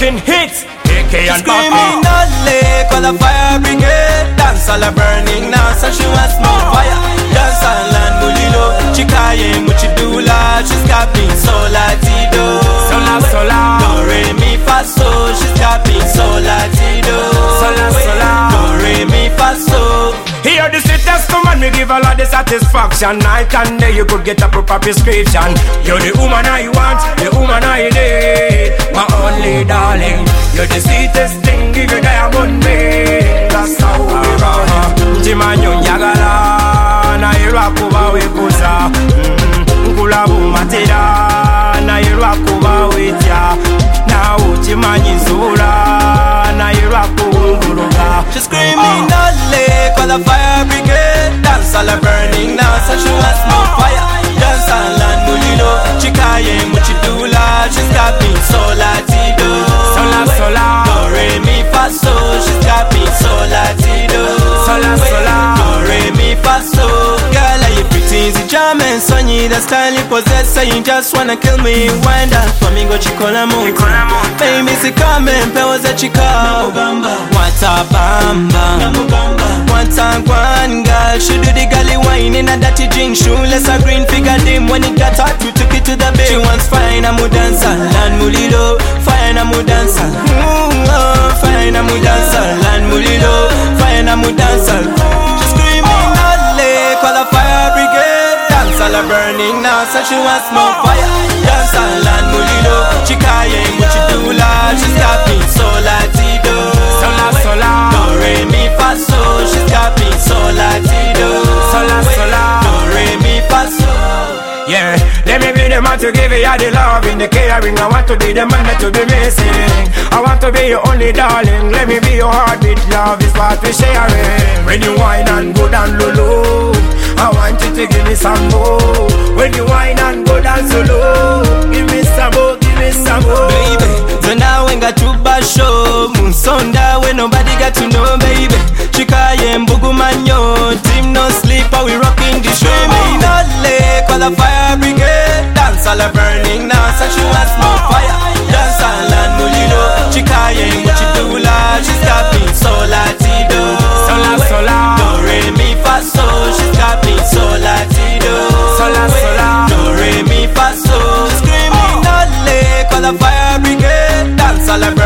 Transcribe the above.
giving hits. AK and Screaming not lick while the fire brigade. Dance all a burning now, so she wants more fire. Dance all and mulilo. Chikaye muchidula. She's got me so latido. Sola, sola. Do re mi fa so. She's got me so latido. Sola, sola. Do re mi fa so. Here the sweetest woman, me give a lot of satisfaction. Night and day you could get a proper prescription. You're the woman I want, the woman I need, my only darling. You're the sweetest thing, give you diamond me. That's how we roll. Jimanyo nyagala, na irakuba wekuza. Nkulabu matera, na irakuba wetya. Na uchimanyi zula, na irakuba. She's screaming not lick while the fire brigade. Dance all a burning now, so she wants more fire. Dance all and mulilo. Chikaye muchidula. She's got me so latido. Sola, sola. Do re mi fa so. She's got me so latido. Sola, sola. Do re mi fa so. Girl, are you pretty? Is it German? Sonny, the style you possess. So you just wanna kill me. Wind up for me, go chikola mo. Baby, si coming, pe was a chica. What a bamba. One time, one girl. She do the gully wine in a dirty drink. Shoeless, a green figure dim. When it got hot, we took it to the bay. She wants fine, I'm dancer. Land mulilo. Fine, I'm dancer. Fine, I'm dancer. Land mulilo. Fine, I'm dancer. She's screaming not lick while the fire brigade. Dance all a burning now, so she wants more fire. Dance all land mulilo. Chikaye muchidula. She's got me so latido. Sola, sola. Do re mi fa so. She's got me so latido. Sola, sola. Do re mi fa so. Yeah, let me be the man to give you the love in the caring. I want to be the man that to be missing. I want to be your only darling. Let me be your heartbeat. Love is what we sharing. When you whine and go down low, I want you to give me some more. When you whine and go down so low, give me some more, give me some more. Baby, so now we got to show Musonda when nobody got to know, baby. Chikaye mbugu manyo, team no sleep, we rocking the show. Screaming not lick while the fire brigade. Dance all a burning now, so she wants more fire. Dance all and mulilo. Chikaye muchidula. She's got me so latido. Sola, sola. Do re mi fa so. She's got me so latido. Sola, sola. Do re mi fa so. Screaming not lick while the fire brigade. Dance all a